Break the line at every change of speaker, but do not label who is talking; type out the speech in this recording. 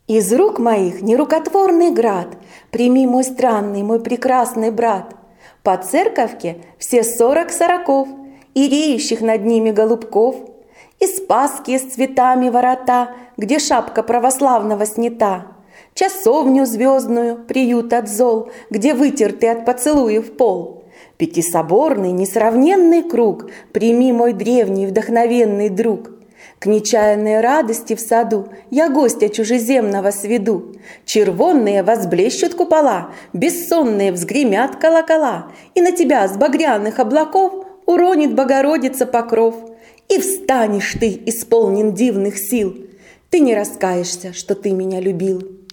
Из рук моих нерукотворный град, прими, мой странный, мой прекрасный брат. По церковке все 40 сороков, и реющих над ними голубков, и спасские с цветами ворота, где шапка православного снята, часовню звездную, приют от зол, где вытертый от поцелуев пол. Пятисоборный, несравненный круг, прими, мой древний вдохновенный друг. К нечаянной радости в саду я гостя чужеземного сведу. Червонные возблещут купола, бессонные взгремят колокола, и на тебя с багряных облаков уронит Богородица покров. И встанешь ты, исполнен дивных сил. Ты не раскаешься, что ты меня любил.